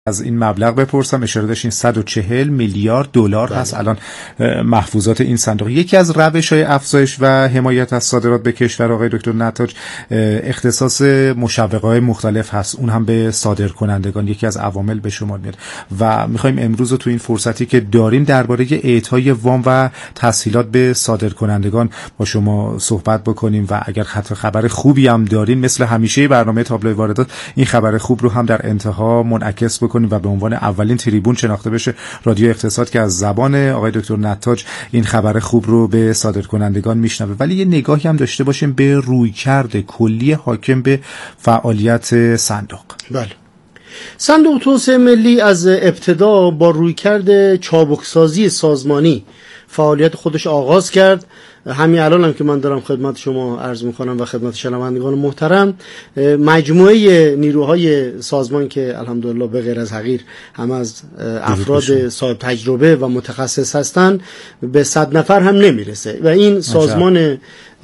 از این مبلغ بپرسم. اشاره داشتین 140 میلیارد دلار هست الان محفوظات این صندوق. یکی از روش‌های افزایش و حمایت از صادرات به کشور آقای دکتر نتاج اختصاص مشوقه‌های مختلف هست، اون هم به صادرکنندگان یکی از عوامل به شمار میاد و می‌خوایم امروز تو این فرصتی که داریم درباره اعطای وام و تسهیلات به صادرکنندگان با شما صحبت بکنیم و اگر خبر خوبی هم دارین مثل همیشه برنامه تابلوی واردات این خبر خوب رو هم در انتها منعکس کنیم و به عنوان اولین تریبون شناخته بشه رادیو اقتصاد که از زبان آقای دکتر نتاج این خبر خوب رو به صادرکنندگان میشنوه. ولی یه نگاهی هم داشته باشیم به رویکرد کلی حاکم به فعالیت صندوق. بله، صندوق توسعه ملی از ابتدا با رویکرد چابکسازی سازمانی فعالیت خودش آغاز کرد. همین الان هم که من دارم خدمت شما عرض میکنم و خدمت شنوندگان محترم، مجموعه نیروهای سازمان که الحمدلله به غیر از حقیر هم از افراد صاحب تجربه و متخصص هستند به 100 نفر هم نمیرسه و این سازمان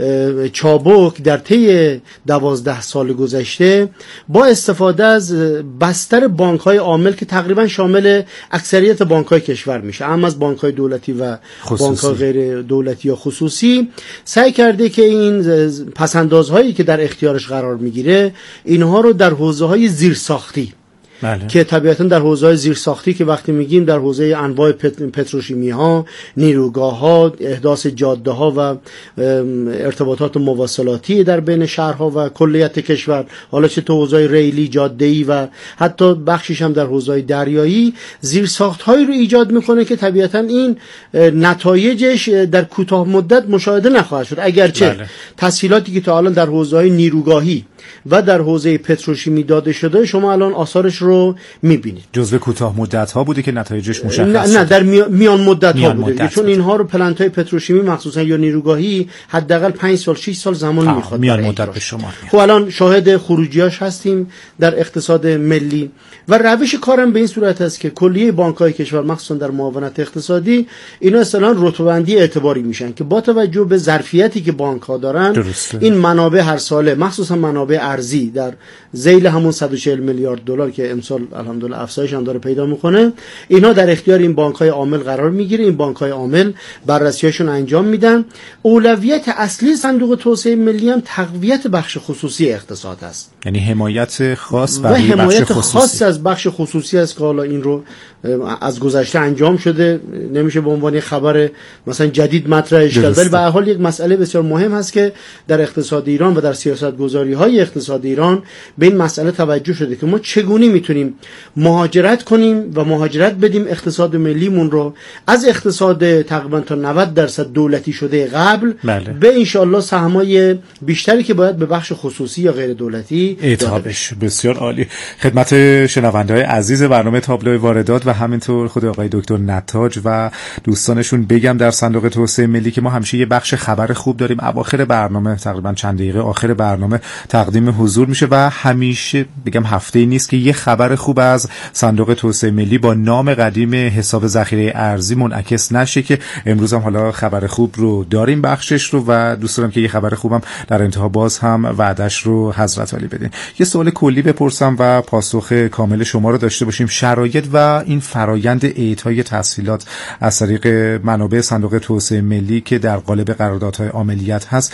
چابک در طی 12 سال گذشته با استفاده از بستر بانک‌های عامل که تقریبا شامل اکثریت بانک‌های کشور میشه، هم از بانک‌های دولتی و بانک‌های غیر دولتی یا خصوصی، سعی کرده که این پس‌اندازهایی که در اختیارش قرار میگیره اینها رو در حوزه‌های زیرساختی که طبیعتاً در حوزه‌های زیرساختی که وقتی میگیم در حوزه انواع پتروشیمی ها، نیروگاه ها، احداث جاده ها و ارتباطات مواصلاتی در بین شهرها و کلیت کشور، حالا چه تو حوزه‌های ریلی، جاده‌ای و حتی بخشش هم در حوزه‌های دریایی، زیرساخت‌هایی رو ایجاد میکنه که طبیعتاً این نتایجش در کوتاه مدت مشاهده نخواهد شد، اگرچه تسهیلاتی که تا الان در حوزه‌های نیروگاهی و در حوزه پتروشیمی داده شده شما الان آثارش رو می‌بینید. جزء کوتاه مدت ها بوده که نتایجش مشخص نه در میان مدت ها بوده، چون اینها رو پلنت های پتروشیمی مخصوصا یا نیروگاهی حداقل 5 سال 6 سال زمان میخواد میان مدت به شما. خب الان شاهد خروجیاش هستیم در اقتصاد ملی و روش کارم به این صورت است که کلیه بانک‌های کشور مخصوصا در معاونت اقتصادی اینا اصطلاحاً رتبه‌بندی اعتباری میشن که با توجه به ظرفیتی که بانک‌ها دارن این منابع هر ساله مخصوصا منابع ارزی در ذیل همون 140 میلیارد دلار که امسال الحمدلله افزایش هم داره پیدا میکنه، اینها در اختیار این بانک‌های عامل قرار میگیره. این بانک‌های عامل بررسی‌هاشون انجام میدن. اولویت اصلی صندوق توسعه ملی هم تقویت بخش خصوصی اقتصاد است، یعنی حمایت خاص و حمایت خاص از بخش خصوصی است که حالا این رو از گذشته انجام شده، نمیشه به عنوان خبر مثلا جدید مطرحش کرد، ولی به هر حال یک مسئله بسیار مهم هست که در اقتصاد ایران و در سیاست‌گذاری‌های اقتصاد ایران به این مسئله توجه شده که ما چگونه میتونیم مهاجرت کنیم و مهاجرت بدیم اقتصاد ملیمون رو از اقتصاد تقریبا تا 90% دولتی شده قبل به انشالله سهمای بیشتری که باید به بخش خصوصی یا غیر دولتی اعطا بشه. بسیار عالی. خدمت شنونده‌های عزیز برنامه تابلوی واردات و همینطور خود آقای دکتر نتاج و دوستانشون بگم در صندوق توسعه ملی که ما همیشه یه بخش خبر خوب داریم اواخر برنامه، تقریبا چند دقیقه آخر برنامه تقدیم حضور میشه و همیشه بگم هفته‌ای نیست که یه خبر خوب از صندوق توسعه ملی با نام قدیم حساب ذخیره ارزی منعکس نشه که امروز هم حالا خبر خوب رو داریم بخشش رو و دوست دارم که یه خبر خوبم در انتها باز هم وعدش رو حضرت علی بدین. یه سوال کلی بپرسم و پاسخ کامل شما رو داشته باشیم. شرایط و این فرایند اعطای تسهیلات از طریق منابع صندوق توسعه ملی که در قالب قراردادهای عاملیت هست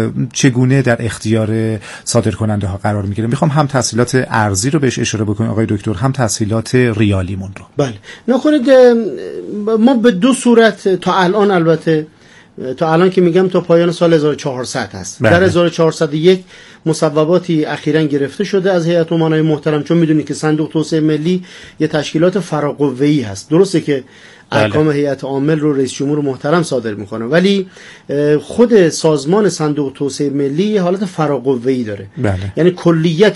چگونه در اختیار صادرکننده ها قرار میگیره؟ میخوام هم تسهیلات ارزی رو بهش اشاره بکنیم آقای دکتر، هم تسهیلات ریالیمون رو. بله، نکنید ما به دو صورت تا الان، البته تا الان که میگم تا پایان سال 1400 هست. در 1401 مصوباتی اخیراً گرفته شده از هیئت امنای محترم، چون میدونید که صندوق توسعه ملی یه تشکیلات فراقوه‌ای هست. درسته که احکام هیئت عامل رو رئیس جمهور محترم صادر میکنه، ولی خود سازمان صندوق توسعه ملی حالت فراقوه‌ای داره. یعنی کلیت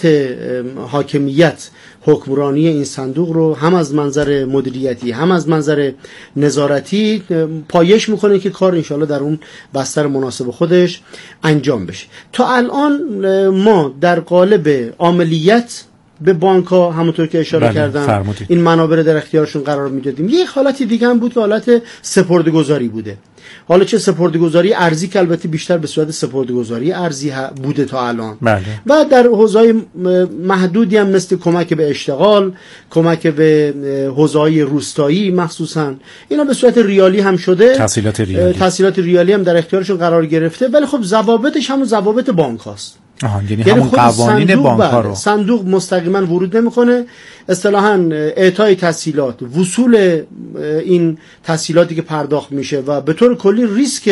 حاکمیت حکمرانی این صندوق رو هم از منظر مدیریتی هم از منظر نظارتی پایش میکنه که کار انشالله در اون بستر مناسب خودش انجام بشه. تا الان ما در قالب عملیات به بانک ها همونطور که اشاره کردم این منابع در اختیارشون قرار میدادیم. یک حالتی دیگه هم بود که حالت سپرده‌گذاری بوده. حالا چه سپرده‌گذاری ارزی که البته بیشتر به صورت سپرده‌گذاری ارزی بوده تا الان، بله. و در حوزه‌های محدودی هم مثل کمک به اشتغال، کمک به حوزه‌های روستایی مخصوصا، اینا به صورت ریالی هم شده، تسهیلات ریالی هم در اختیارشون قرار گرفته. ولی خب ضوابطش همون ضوابط بانک هاست، یعنی همون قوانین بانک ها رو صندوق مستقیما ورود نمیکنه. اصطلاحاً اعطای تسهیلات، وصول این تسهیلاتی که پرداخت میشه و به طور کلی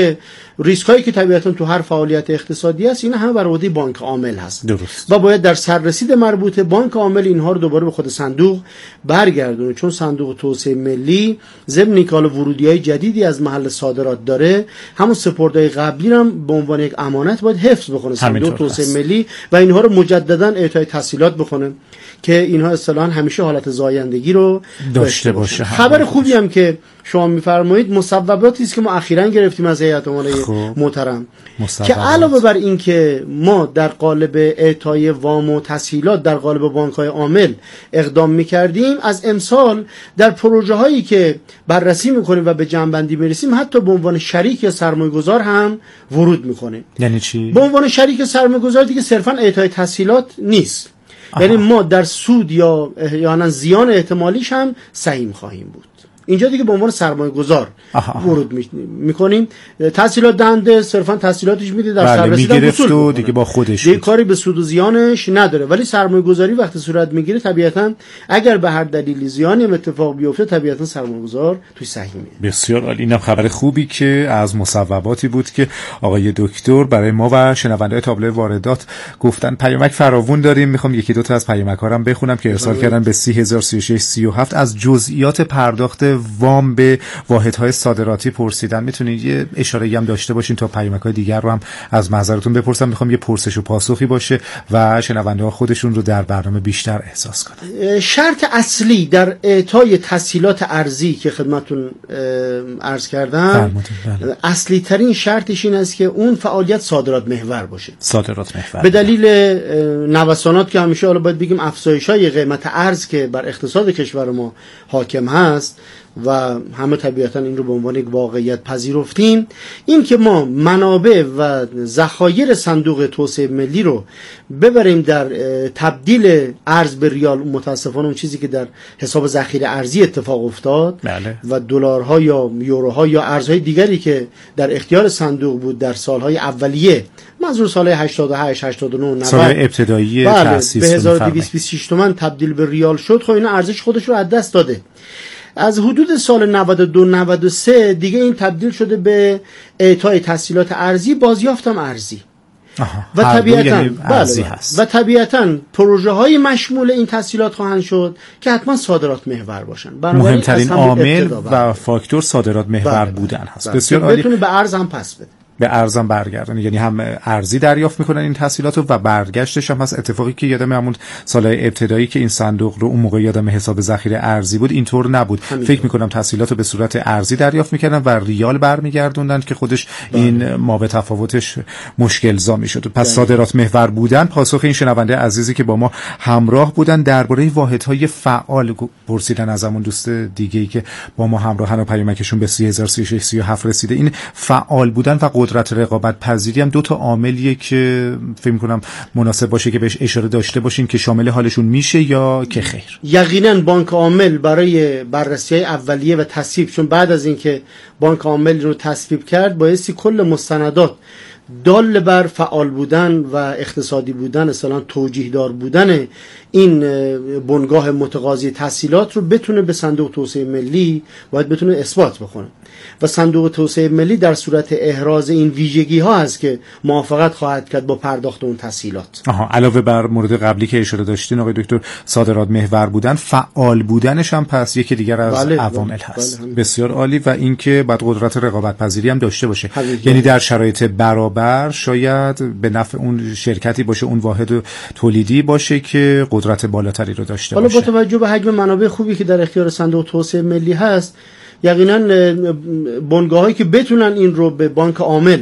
ریسک هایی که طبیعتاً تو هر فعالیت اقتصادی هست، اینا همه بر عهده بانک عامل هست. درست. و باید در سررسید مربوط بانک عامل اینها رو دوباره به خود صندوق برگردونه، چون صندوق توسعه ملی ضمن اینکه ورودی‌های جدیدی از محل صادرات داره، همون سپرده‌های قبلی هم به عنوان یک امانت باید حفظ بکنه صندوق توسعه ملی و اینها رو مجددا اعطای تسهیلات بکنه که اینها اصطلاحاً همیشه حالت زایندگی رو داشته باشه. خبر خوبی هم که شما میفرمایید مصوباتی است که ما اخیراً گرفتیم از هیئت امنای محترم که علاوه بر این که ما در قالب اعطای وام و تسهیلات در قالب بانک‌های عامل اقدام می‌کردیم، از امسال در پروژه هایی که بررسی می‌کنیم و به جمع‌بندی می‌رسیم حتی به عنوان شریک یا سرمایه‌گذار هم ورود می‌کنیم. یعنی چی؟ به عنوان شریک سرمایه‌گذار دیگه صرفاً اعطای تسهیلات نیست. یعنی ما در سود یا احیانا زیان احتمالیش هم سهیم خواهیم بود. اینجا دیگه به عنوان سرمایه گذار ورود میکنیم. تسهیلات دهنده صرفا تسهیلاتش میده در سررسیدن وصول و دیگه با خودش دیگه کاری به سود و زیانش نداره. ولی سرمایه گذاری وقتی صورت میگیره طبیعتا اگر به هر دلیلی زیانی هم اتفاق بیفته طبیعتا سرمایه گذار توی سهیمه. بسیار عالی. اینم خبر خوبی که از مصوباتی بود که آقای دکتر برای ما و شنونده‌های تابلوی واردات گفتن. پیامک فراوون داریم، میخوام یکی دو تا از پیامک‌ها رو بخونم که ارسال کردن به 3003637 از جزئیات پرداخت وام به واحدهای صادراتی پرسیدن. میتونید یه اشاره‌ای هم داشته باشین تا پیامک‌های دیگر رو هم از معذرتون بپرسم. میخوام یه پرسش و پاسخی باشه و شنونده‌ها خودشون رو در برنامه بیشتر احساس کنن. شرط اصلی در اعطای تسهیلات ارزی که خدمتتون عرض کردم، اصلی ترین شرطش این است که اون فعالیت صادرات محور باشه. صادرات محور. به دلیل نوسانات که همیشه حالا باید بگیم افزایش‌های قیمت ارز که بر اقتصاد کشور ما حاکم هست و همه طبیعتا این رو به عنوان یک واقعیت پذیرفتیم، این که ما منابع و ذخایر صندوق توسعه ملی رو ببریم در تبدیل ارز به ریال، متاسفانه اون چیزی که در حساب ذخیره ارزی اتفاق افتاد و دلارها یا یوروها یا ارزهای دیگری که در اختیار صندوق بود در سالهای اولیه، منظور سالهای 88 89 90 سالهای ابتدایی تأسیس به 1226 تومان تبدیل به ریال شد، خب این ارزش خودش رو از دست داده. از حدود سال 92 93 دیگه این تبدیل شده به اعطای تسهیلات ارزی، بازیافتم ارزی. و طبیعتاً و طبیعتاً پروژه های مشمول این تسهیلات خواهند شد که حتما صادرات محور باشن. مهمترین عامل و فاکتور صادرات محور بودن هست. بسیار عالی. بتونه به ارز هم پس بده، به ارزم برگردن، یعنی هم ارزی دریافت میکنن این تسهیلات و برگشتش هم هست. اتفاقی که یادم همون سالهای ابتدایی که این صندوق رو اون موقع یادم حساب ذخیره ارزی بود اینطور نبود. فکر میکنم تسهیلات رو به صورت ارزی دریافت میکردن و ریال برمیگردوندن که خودش این ما به تفاوتش مشکل زا میشد. پس صادرات محور بودن. پاسخ این شنونده عزیزی که با ما همراه بودن درباره واحدهای فعال پرسیدن از همون دوست دیگه‌ای که با ما همراهن و پیامکشون به 3003637 رسیده. این فعال بودن و قدرت رقابت پذیری هم دو تا عاملیه که فکر می‌کنم مناسب باشه که بهش اشاره داشته باشین که شامل حالشون میشه یا که خیر. یقینا بانک عامل برای بررسی‌های اولیه و تصویب، چون بعد از اینکه بانک عامل رو تصویب کرد بایستی کل مستندات دال بر فعال بودن و اقتصادی بودن، اصلا توجیه دار بودن این بنگاه متقاضی تسهیلات رو بتونه به صندوق توسعه ملی باید بتونه اثبات بکنه و صندوق توسعه ملی در صورت احراز این ویژگی ها هست که موافقت خواهد کرد با پرداخت اون تسهیلات. علاوه بر مورد قبلی که اشاره داشتین آقای دکتر، صادرات محور بودن، فعال بودنش هم پس یکی دیگر از عوامل هست. بسیار عالی. و اینکه بعد قدرت رقابت پذیری هم داشته باشه، یعنی در شرایط برابر شاید به نفع اون شرکتی باشه، اون واحد تولیدی باشه که قدرت بالاتری رو داشته باشه. حالا با توجه به حجم منابع خوبی که در اختیار صندوق توسعه ملی هست، یقینا بنگاهایی که بتونن این رو به بانک عامل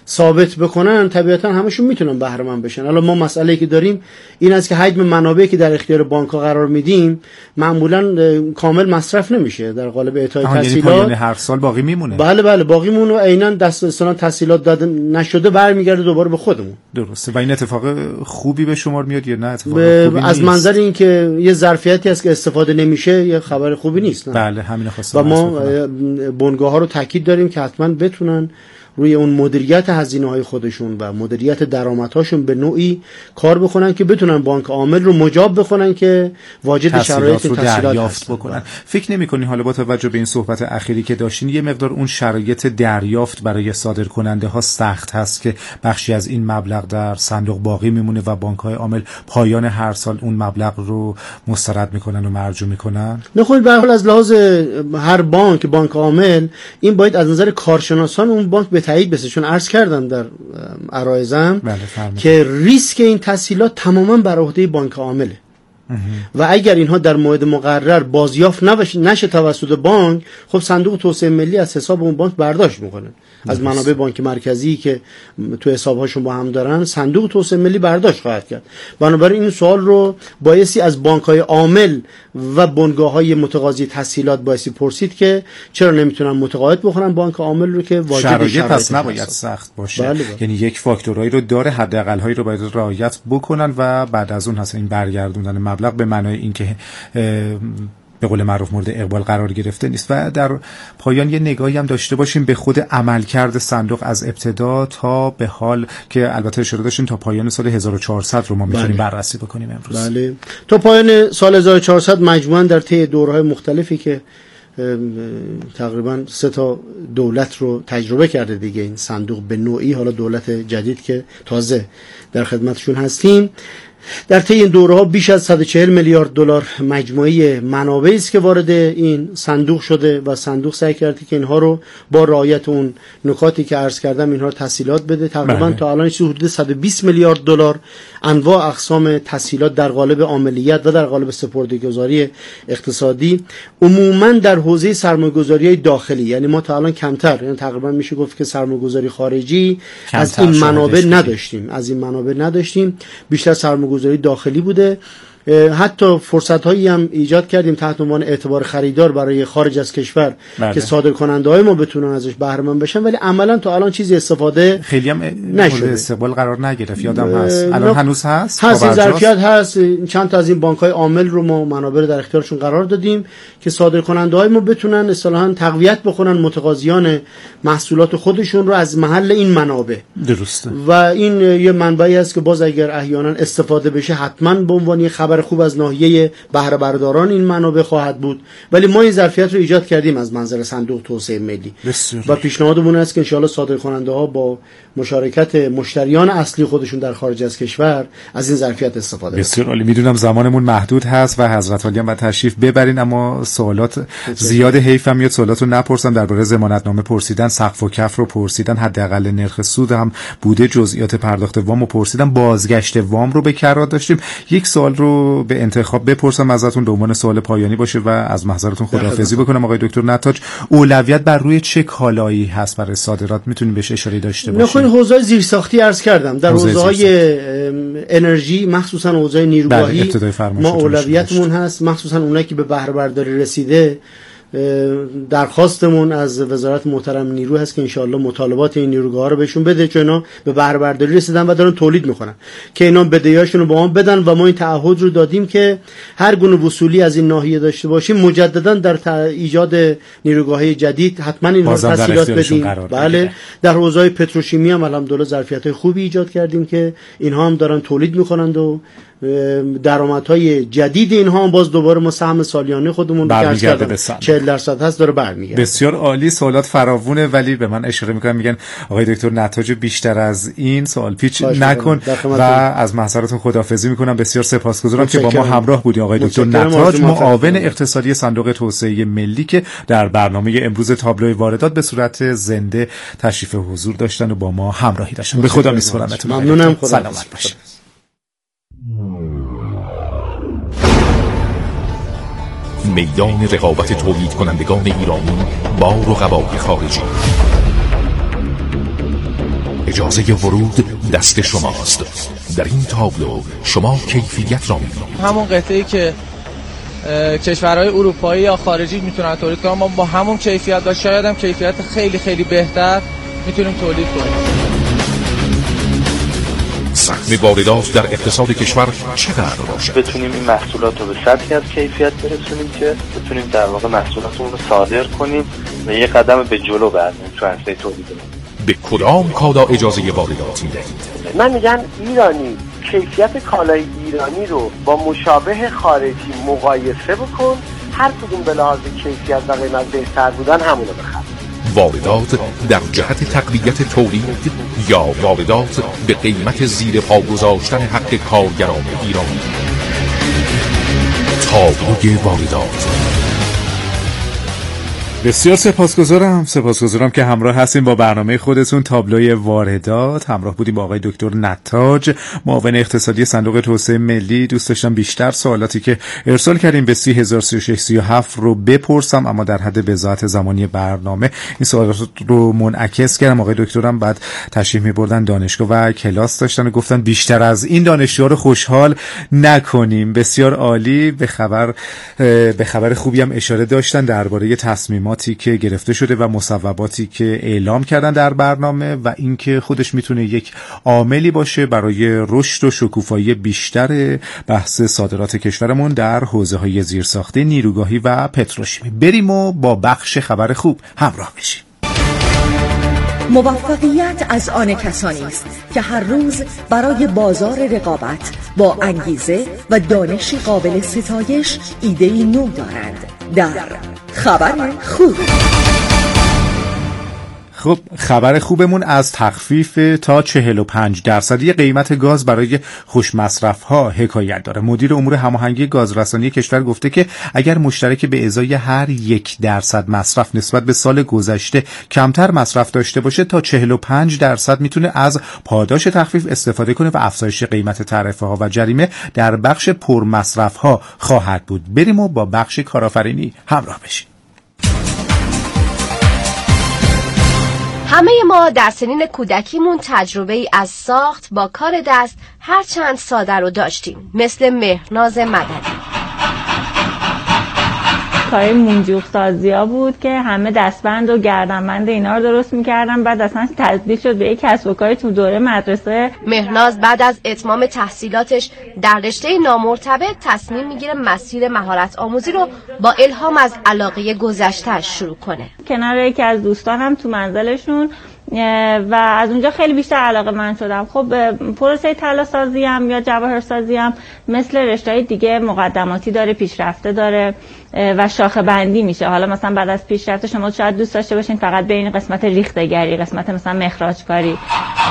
ثابت بکنن طبیعتا همشون میتونن بهره مند بشن. حالا ما مسئله‌ای که داریم این است که حجم منابعی که در اختیار بانک‌ها قرار میدیم معمولا کامل مصرف نمیشه در قالب اعطای تسهیلات. یعنی هر سال باقی میمونه. بله باقی میمونه و عیناً دست اصلا تسهیلات داده نشده برمیگرده دوباره به خودمون. درسته. و این اتفاق خوبی به شمار میاد یا نه اتفاق خوبی از منظر این که یه ظرفیتی هست که استفاده نمیشه یه خبر خوبی نیست. بله همین خواستم. و ما بنگاه‌ها رو تاکید داریم که حتما بتونن روی اون مدیریت هزینه‌های خودشون و مدیریت درآمدهاشون به نوعی کار بکنن که بتونن بانک عامل رو مجاب بکنن که واجد شرایط رو تسهیلات دریافت بکنن. فکر نمی‌کنی حالا با توجه به این صحبت اخیری که داشتین یه مقدار اون شرایط دریافت برای صادرکننده‌ها سخت هست که بخشی از این مبلغ در صندوق باقی میمونه و بانک‌های عامل پایان هر سال اون مبلغ رو مسترد میکنن و مرجوع میکنن؟ نخواهید به هر حال از لحاظ هر بانک عامل این باید از نظر کارشناسان اون بانک به تایید بشه، چون عرض کردم در عرایزم که ریسک این تسهیلات تماما بر عهده بانک عامله و اگر اینها در موعد مقرر بازیافت نشه توسط بانک، خب صندوق توسعه ملی از حساب اون بانک برداشت میکنه. از منابع بانک مرکزی که تو حسابهاشون با هم دارن صندوق توسعه ملی برداشت خواهد کرد. بنابراین این سوال رو بایستی از بانک‌های عامل و بنگاه‌های متقاضی تسهیلات بایستی پرسید که چرا نمیتونن متقاعد بکنن بانک عامل رو که واجد شرایط پس نباید سخت باشه. بله. یعنی یک فاکتورایی رو داره، حداقل‌هایی رو باید رعایت بکنن و بعد از اون هست این برگردوندن مبلغ به معنای اینکه به قول معروف مورد اقبال قرار گرفته نیست. و در پایان یه نگاهی هم داشته باشیم به خود عملکرد صندوق از ابتدا تا به حال که البته اشاره داشتیم تا پایان سال 1400 رو ما میتونیم بررسی بکنیم امروز. بله. تا پایان سال 1400 مجموعاً در طی دوره‌های مختلفی که تقریبا 3 دولت رو تجربه کرده دیگه این صندوق به نوعی، حالا دولت جدید که تازه در خدمتشون هستیم، در طی این دوره‌ها بیش از 140 میلیارد دلار مجموعه منابعی است که وارد این صندوق شده و صندوق سعی کرده که اینها رو با رعایت اون نکاتی که عرض کردم اینها رو تسهیلات بده. تقریبا تا الان حدود 120 میلیارد دلار انواع اقسام تسهیلات در قالب عاملیت و در قالب سپرده‌گذاری اقتصادی عموما در حوزه سرمایه‌گذاری داخلی، یعنی ما تا الان کمتر، یعنی تقریبا میشه گفت که سرمایه‌گذاری خارجی از این منابع نداشتیم، بیشتر سرمایه‌گذاری داخلی بوده. حتی فرصت‌هایی هم ایجاد کردیم تحت عنوان اعتبار خریدار برای خارج از کشور که صادرکننده‌های ما بتونن ازش بهره مند بشن، ولی عملاً تا الان چیزی استفاده خیلی هم نشده، استقبال قرار نگرفت. یادم هست الان هنوز هست این ظرفیت هست. چند تا از این بانک‌های عامل رو ما منابع در اختیارشون قرار دادیم که صادرکننده‌های ما بتونن اصطلاحاً تقویت بکنن متقاضیان محصولات خودشون رو از محل این منابع. درسته. و این یه منبعی است که باز اگر احیانا استفاده بشه حتماً به عنوان خبر خوب از ناحیه بهره برداران این منابع خواهد بود، ولی ما این ظرفیت رو ایجاد کردیم از منظر صندوق توسعه ملی و پیشنهادمون است که انشاءالله صادرکننده‌ها با مشارکت مشتریان اصلی خودشون در خارج از کشور از این ظرفیت استفاده کنند. بسیار عالی. میدونم زمانمون محدود هست و حضرت عالی هم باید تشریف ببرین، اما سوالات زیاد، حیفم میاد سوالات رو نپرسم. درباره ضمانتنامه پرسیدن، سقف و کف رو پرسیدن، حداقل نرخ سود هم بوده، جزئیات پرداخت وام رو پرسیدن، بازگشت وام رو به کرار داشتیم. یک سوال رو به انتخاب بپرسم ازتون به عنوان سوال پایانی باشه و از محضرتون خداحافظی بکنم. آقای دکتر نتاج، اولویت بر روی چه کالایی هست برای صادرات؟ میتونیم بهش اشاره داشته باشیم؟ نخواهید حوزه‌های زیرساختی عرض کردم. در حوزه‌های انرژی مخصوصا حوزه نیروگاهی ما اولویتمون هست، مخصوصا اونایی که به بهره برداری رسیده. درخواستمون از وزارت محترم نیرو هست که انشاءالله مطالبات این نیروگاه‌ها رو بهشون بده، چون اینا به بهره برداری رسیدن و دارن تولید میکنن، که اینا بدهیاشون رو با ما بدن و ما این تعهد رو دادیم که هر گونه وصولی از این ناحیه داشته باشیم مجددا در ایجاد نیروگاه‌های جدید حتما اینها رو تسهیلات بدیم. بله. در حوزه‌های پتروشیمی هم الحمدلله ظرفیت‌های خوبی ایجاد کردیم که اینها هم دارن تولید میکنند و درآمدهای جدید اینها هم باز دوباره ما سهم سالیانه خودمون رو کردیم 40% هست داره برمیگرده. بسیار عالی. سوالات فراوونه ولی به من اشاره میکنن، میگن آقای دکتر نتاج بیشتر از این سوال پیچ نکن و از محضرتون خداحافظی میکنم. بسیار سپاسگزارم که با ما همراه بودید آقای دکتر نتاج، معاون اقتصادی صندوق توسعه ملی، که در برنامه امروز تابلوی واردات به صورت زنده تشریف حضور داشتن و با ما همراهی داشتن. به خدا میسپارمتون. ممنونم. سلامت باشید. میدان رقابت تولید کنندگان ایرانی با رقبای خارجی. اجازه ورود دست شماست. در این تابلو شما کیفیت را می‌بینید. همون قطعه‌ای که کشورهای اروپایی یا خارجی میتونن تولید کنن، ما با همون کیفیت و شاید هم کیفیت خیلی خیلی بهتر میتونیم تولید کنیم. سهم واردات در اقتصاد کشور چقدر باشد؟ بتونیم این محصولات رو به سطحی از کیفیت برسونیم که بتونیم در واقع محصولاتمون رو صادر کنیم و یه قدم به جلو برداریم تو عرصه تولید. به کدام کالا اجازه واردات میدهید؟ من میگم ایرانی کیفیت کالای ایرانی رو با مشابه خارجی مقایسه بکن، هر کدوم به لحاظ کیفیت و قیمت بهتر بودن همونو بخر. واردات در جهت تقویت تولید یا واردات به قیمت زیر پا گذاشتن حق کارگران ایرانی. تابلوی واردات. بسیار سپاسگزارم که همراه هستیم با برنامه خودتون تابلوی واردات. همراه بودیم با آقای دکتر نتاج، معاون اقتصادی صندوق توسعه ملی. دوست داشتم بیشتر سوالاتی که ارسال کردیم به 30,036 رو بپرسم، اما در حد بضاعت زمانی برنامه این سوالات رو منعکس کردم. آقای دکترم بعد تشریح می‌بردن دانشگاه و کلاس داشتن و گفتن بیشتر از این دانشجوها رو خوشحال نکنیم. بسیار عالی. به خبر خوبی هم اشاره داشتن درباره تصمیماتی که گرفته شده و مصوباتی که اعلام کردن در برنامه و اینکه خودش میتونه یک عاملی باشه برای رشد و شکوفایی بیشتر بحث صادرات کشورمون در حوزه‌های زیرساختی، نیروگاهی و پتروشیمی. بریم و با بخش خبر خوب همراه بشیم. موفقیت از آن کسانی است که هر روز برای بازار رقابت با انگیزه و دانشی قابل ستایش ایده‌ای نو دارند. در خبر خوب. خب خبر خوبمون از تخفیف تا 45% قیمت گاز برای خوش مصرف ها حکایت داره. مدیر امور هماهنگی گازرسانی کشور گفته که اگر مشترک به ازای هر 1% مصرف نسبت به سال گذشته کمتر مصرف داشته باشه تا 45% میتونه از پاداش تخفیف استفاده کنه و افزایش قیمت تعرفه ها و جریمه در بخش پرمصرف ها خواهد بود. بریم و با بخش کارآفرینی همراه بشیم. همه ما در سنین کودکیمون تجربه ای از ساخت با کار دست هرچند ساده رو داشتیم، مثل مهرناز مددی. کار منجوق سازی ها بود که همه دستبند و گردنبند اینا رو درست میکردن، بعد اصلا تبدیل شد به یک کسب و کاری تو دوره مدرسه. مهرناز بعد از اتمام تحصیلاتش در رشته نامرتبط تصمیم میگیره مسیر مهارت آموزی رو با الهام از علاقه گذشته‌اش شروع کنه. کنار یکی از دوستانم تو منزلشون و از اونجا خیلی بیشتر علاقه من شدم. خب پروسه طلا سازی هم یا جواهر سازی هم مثل رشته‌های دیگه مقدماتی داره، پیشرفته داره و شاخه بندی میشه. حالا مثلا بعد از پیشرفته شما شاید دوست داشته باشین فقط بین قسمت ریخته‌گری، قسمت مثلا مخراج‌کاری.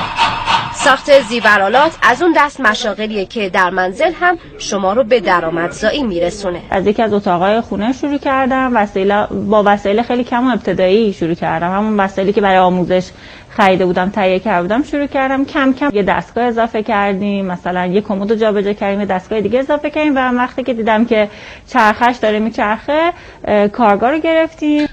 ساخت زیورآلات از اون دست مشاغلیه که در منزل هم شما رو به درآمدزایی میرسونه. از یکی از اتاقای خونه شروع کردم، با وسایل خیلی کم و ابتدایی شروع کردم. همون وسایلی که برای آموزش خریده بودم، تهیه کرده بودم شروع کردم. کم کم یه دستگاه اضافه کردیم، مثلا یه کمد رو جابجا کردیم، یه دستگاه دیگه اضافه کردیم و وقتی که دیدم که چرخش داره میچرخه کارگاه رو گرفتیم.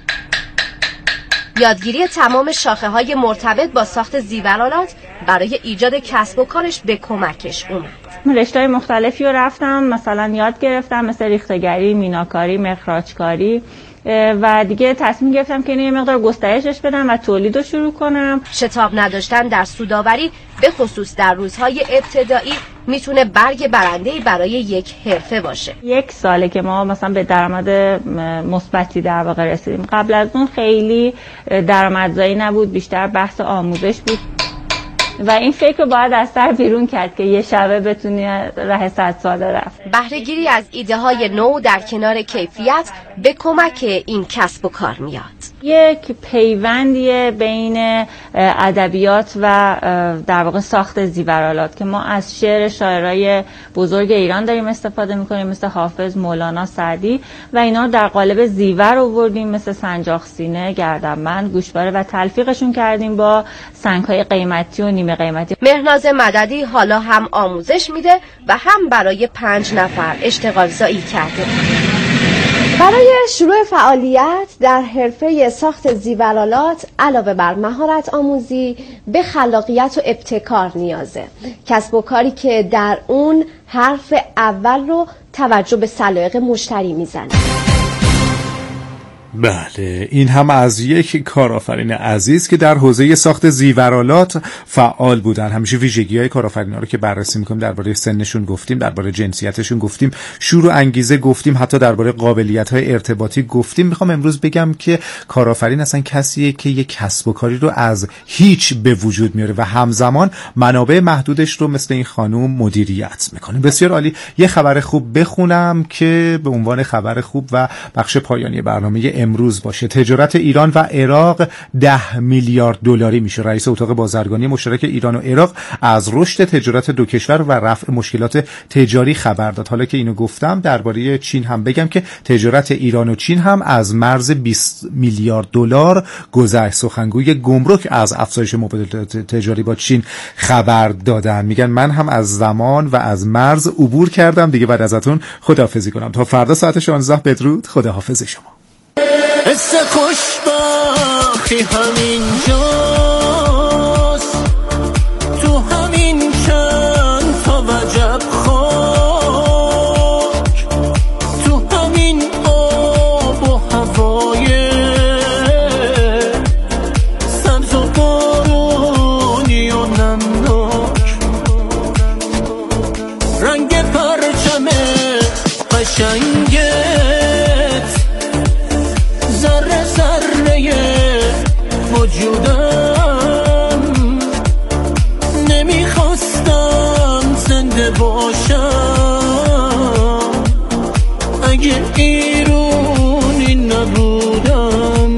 یادگیری تمام شاخه‌های مرتبط با ساخت زیورآلات برای ایجاد کسب و کارش به کمکش اومد. رشته‌های مختلفی رو رفتم، مثلا یاد گرفتم مثل ریخته‌گری، میناکاری، مخراجکاری و دیگه تصمیم گرفتم که اینو یه مقدار گسترشش بدم و تولید رو شروع کنم. شتاب نداشتن در سودآوری به خصوص در روزهای ابتدایی میتونه برگ برنده‌ای برای یک حرفه باشه. 1 ساله که ما مثلا به درآمد مثبتی در واقع رسیدیم. قبل از اون خیلی درآمدزایی نبود، بیشتر بحث آموزش بود و این فکر رو باید از سر بیرون کرد که یه شبه بتونی راه 100 ساله رفت. بهره‌گیری از ایده های نو در کنار کیفیت به کمک این کسب و کار میاد. یک پیوندی بین ادبیات و در واقع ساخت زیورآلات که ما از شعر شاعرای بزرگ ایران داریم استفاده میکنیم، مثل حافظ، مولانا، سعدی و اینا در قالب زیور آوردیم، مثل سنجاق سینه، گردنبند، گوشواره و تلفیقشون کردیم با سنگ‌های قیمتی و نیمه قیمتی. مهرناز مددی حالا هم آموزش میده و هم برای 5 نفر اشتغال زایی کرده. برای شروع فعالیت در حرفه ساخت زیورآلات علاوه بر مهارت آموزی به خلاقیت و ابتکار نیازه. کسب و کاری که در اون حرف اول رو توجه به سلایق مشتری میزنه. بله، این هم از یک کارآفرین عزیز که در حوزه ساخت زیورآلات فعال بودن. همیشه ویژگی‌های کارآفرینا رو که بررسی می‌کنیم، درباره سنشون گفتیم، درباره جنسیتشون گفتیم، شور و انگیزه گفتیم، حتی درباره قابلیت‌های ارتباطی گفتیم. میخوام امروز بگم که کارآفرین اصلا کسیه که یک کسب و کاری رو از هیچ به وجود میاره و همزمان منابع محدودش رو مثل این خانم مدیریت میکنه. بسیار عالی. یه خبر خوب بخونم که به عنوان خبر خوب و بخش پایانی برنامه امروز باشه. تجارت ایران و عراق 10 میلیارد دلاری میشه. رئیس اتاق بازرگانی مشترک ایران و عراق از رشد تجارت دو کشور و رفع مشکلات تجاری خبر داد. حالا که اینو گفتم، درباره چین هم بگم که تجارت ایران و چین هم از مرز 20 میلیارد دلار گذشت. سخنگوی گمرک از افزایش مبادلات تجاری با چین خبر دادن. میگن من هم از زمان و از مرز عبور کردم، دیگه بعد ازتون خداحافظی کنم. تا فردا ساعت 16 بدرود. خداحافظ شما. حس خوشبختی همینجاست، تو همین چند تا وجب خاک، تو همین آب و هوای سبز و بارونی و نمناک، رنگ پرچم قشنگت ذره ذره وجودم، نمیخواستم زنده باشم اگه ایرونی نبودم.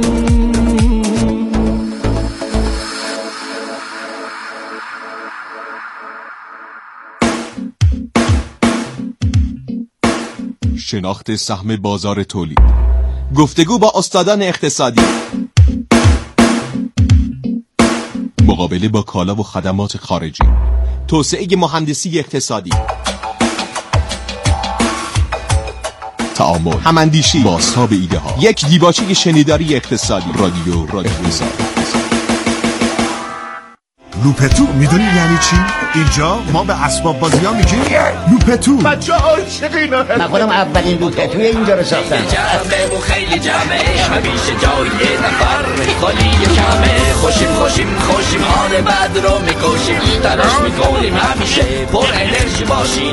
شناخت سهم بازار تولید، گفتگو با استادان اقتصادی، مقابله با کالا و خدمات خارجی، توسعه مهندسی اقتصادی، تعامل، هماندیشی، بازتاب ایده ها، یک دیباچه شنیداری اقتصادی. رادیو اقتصاد. لوپتو میدونی یعنی چی؟ اینجا ما به اسباب بازی ها میگیم لوپتو. بچه عاشقینه. من خودم اولین لوپتوی اینجا رو ساختم. جمعه و خیلی جمعه، همیشه جای یه نفر خالی کمه. خوشیم حال بد رو میکشیم، تلاش میکنیم همیشه پر انرژی باشیم.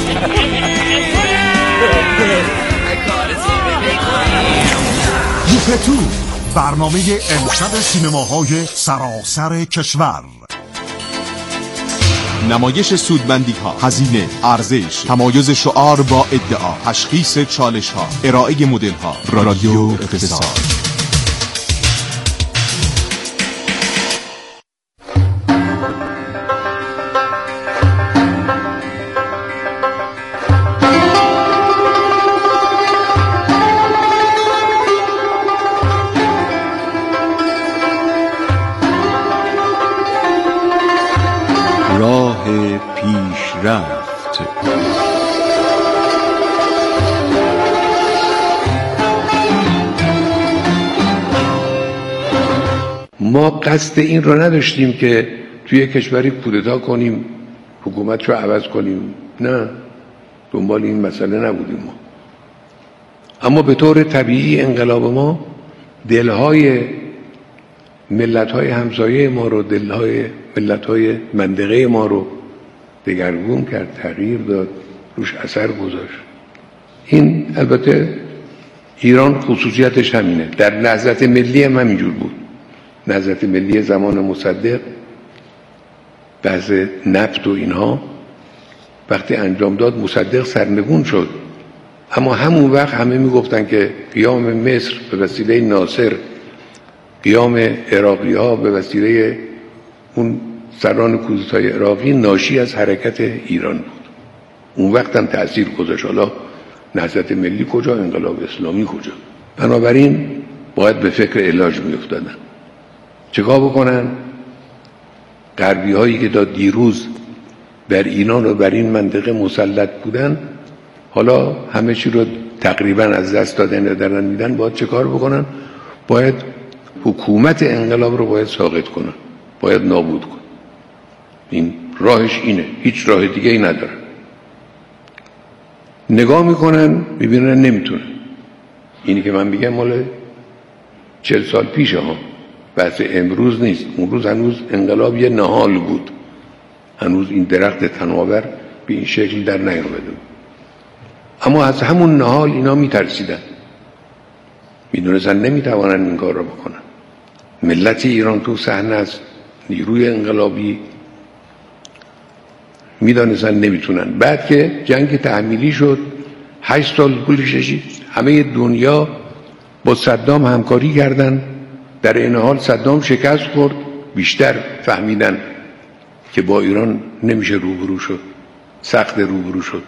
لوپتو، برنامه امشب سینماهای سراسر کشور. نمایش سودمندی ها، هزینه، ارزش، تمایز شعار با ادعا، تشخیص چالش ها، ارائه مدل ها. رادیو اقتصاد. راه پیشرفت. ما قصد این رو نداشتیم که توی کشوری کودتا کنیم، حکومت رو عوض کنیم. نه، دنبال این مسئله نبودیم ما. اما به طور طبیعی انقلاب ما دلهای ملت‌های همسایه ما رو، دلهای ملت‌های منطقه ما رو دگرگون کرد، تغییر داد، روش اثر گذاشت. این البته ایران خصوصیتش همینه. در نهضت ملی هم همینجور بود. نهضت ملی زمان مصدق، بحث نفت و اینها وقتی انجام داد مصدق سرنگون شد، اما همون وقت همه میگفتن که قیام مصر به وسیله ناصر، قیام عراقی ها به وسیله اون سران کودتای عراقی ناشی از حرکت ایران بود. اون وقت هم تأثیر گذاشت. حالا نهضت ملی کجا، انقلاب اسلامی کجا؟ بنابراین باید به فکر علاج میافتادن. چیکار بکنن؟ غربی هایی که تا دیروز بر ایران و بر این منطقه مسلط بودن، حالا همه چی رو تقریبا از دست دادن دارن میدن، باید چه کار بکنن؟ باید حکومت انقلاب رو باید ساقط کنن، باید نابود کنن. این راهش اینه، هیچ راه دیگه ای نداره. نگاه میکنن میبینن نمیتونن. اینی که من میگم مال 40 سال پیشه ها، بحث امروز نیست. اون روز هنوز انقلاب یه نهال بود، هنوز این درخت تناور به این شکل در نیامده بود. اما از همون نهال اینا میترسیدن، میدونستن نمیتوانن این کار رو بکنن. ملت ایران تو صحنه است، نیروی انقلابی میدانستن نمیتونن. بعد که جنگ تحمیلی شد 8 سال طولش کشید، همه دنیا با صدام همکاری کردن، در این حال صدام شکست خورد، بیشتر فهمیدن که با ایران نمیشه روبرو شد، سخت روبرو شد.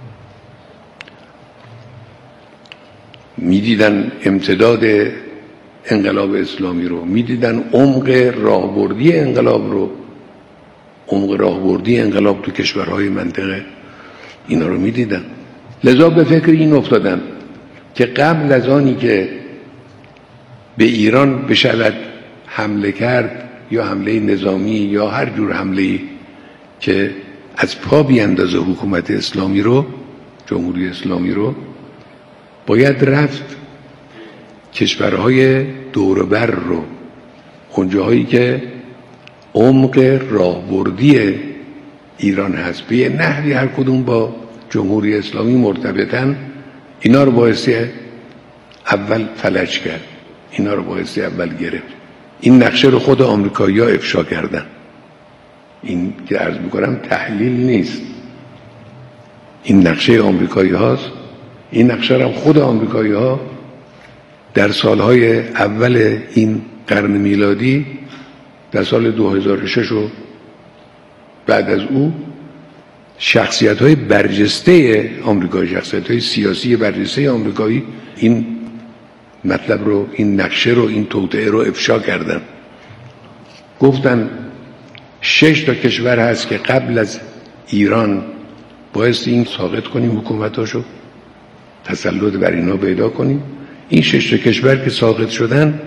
میدیدن امتداد انقلاب اسلامی رو، میدیدن عمق راهبردی انقلاب رو، عمق راهبردی انقلاب تو کشورهای منطقه، اینا رو میدیدن. لذا به فکر این افتادن که قبل از آنی که به ایران بشود حمله کرد، یا حمله نظامی یا هر جور حمله که از پا بیاندازه حکومت اسلامی رو، جمهوری اسلامی رو، باید رفت کشورهای دوربر رو، اونجاهایی که عمق راهبردی ایران هست به یه نحوی هر کدوم با جمهوری اسلامی مرتبطن، اینا رو بایستی اول فلج کرد، اینا رو بایستی اول گرفت. این نقشه رو خود آمریکایی‌ها افشا کردن. این که عرض میکنم تحلیل نیست، این نقشه آمریکایی هاست. این نقشه رو خود آمریکایی ها در سالهای اول این قرن میلادی، در سال 2006 و بعد از او، شخصیت های برجسته آمریکایی، شخصیت های سیاسی برجسته آمریکایی این مطلب رو، این نقشه رو، این توطئه رو افشا کردن. گفتن 6 تا کشور هست که قبل از ایران باعث این ساقط کنیم حکومتاشو، تسلط بر اینا پیدا کنیم. این 6 تا کشور که ساقط شدن،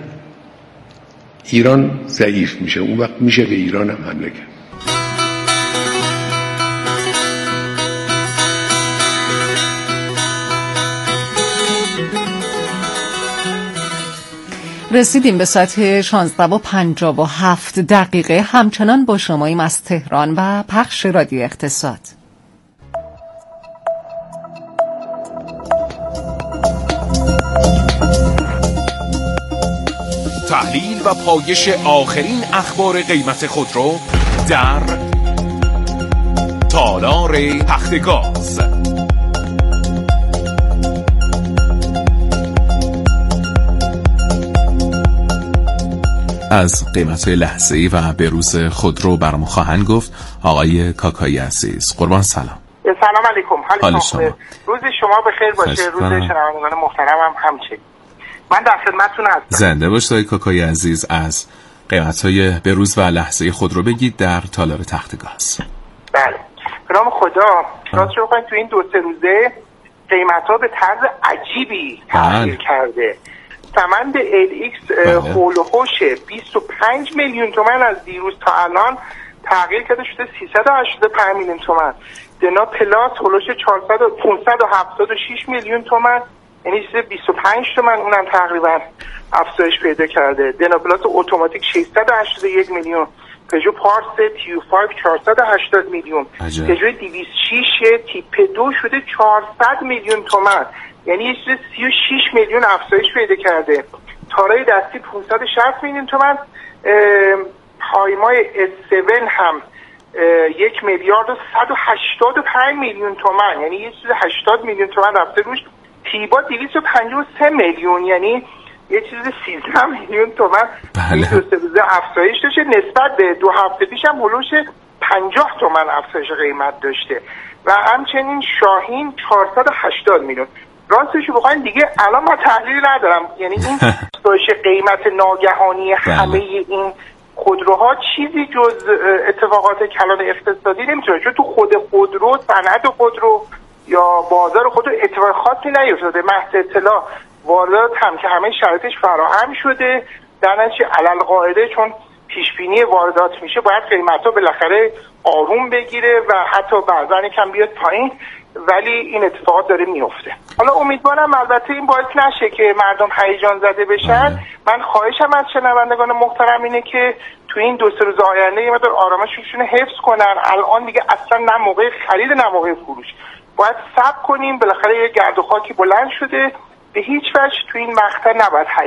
ایران ضعیف میشه، اون وقت میشه به ایران هم حمله کرد. رسیدیم به ساعت 16:57 همچنان با شماییم از تهران و پخش رادیو اقتصاد. تحلیل و پایش آخرین اخبار قیمت خودرو در تالار تختگاز. از قیمت لحظه‌ای و بروز خودرو برام خواهند گفت آقای کاکایی عزیز. قربان سلام. سلام علیکم. حال شما؟ روز شما بخیر باشه، روز شنوندگان محترمم همچنین. من در خدمتتون هستم. زنده باشید آقای کاکایی عزیز. از قیمت‌های بروز و لحظه‌ای خودرو بگید در تالار تختگاز. بله. به نام خدا، راست رو تو این 2-3 روزه قیمت‌ها به طرز عجیبی تغییر کرده. ثمن LX حول و حوش 25 میلیون تومان از دیروز تا الان تغییر کرده شده 385 میلیون تومان. دنا پلاس هولوش 576 میلیون تومان، یعنی چیز 25 تومان، اونم تقریبا افزایش پیدا کرده. دنا پلاس اتوماتیک 681 میلیون، پژو پارس تیو 5 480 میلیون، پژو 206 تیپ 2 شده 400 میلیون تومان، یعنی یه چیز 36 میلیون افزایش پیدا کرده. تارای دستی 560 میلیون تومان، پایمای S7 هم 1 میلیارد و 185 میلیون تومان، یعنی یه چیز 80 میلیون تومان رفته روش. تیبا 253 میلیون، یعنی یه چیز 13 میلیون تومان این 2-3 روزه افزایش داشته. نسبت به 2 هفته پیش هم هلوش 50 تومان افزایش قیمت داشته و همچنین شاهین 480 میلیون. راستش بخواین دیگه الان من تحلیلی ندارم، یعنی این افزایش قیمت ناگهانی همه این خودروها چیزی جز اتفاقات کلان اقتصادی نمیتونه، چون تو خود خودرو، صنعت خودرو یا بازار خود اتفاق خاصی نیفتاده، محض اطلاع واردات هم که همه شرایطش فراهم شده، در نتیجه علل قاعده چون پیش بینی واردات میشه باید قیمتا بالاخره آروم بگیره و حتی بعضا کم بیاد پایین، ولی این اتفاقات داره میفته. حالا امیدوارم البته این باعث نشه که مردم هیجان زده بشن. من خواهشم از شنوندگان محترم اینه که تو این 2-3 روز آینده یه مقدار آرامششون حفظ کنن. الان دیگه اصلا نه موقع خرید نه موقع فروش، باید صبر کنیم. بالاخره یه گرد و خاکی بلند شده، به هیچ وجه تو این مقطع نباید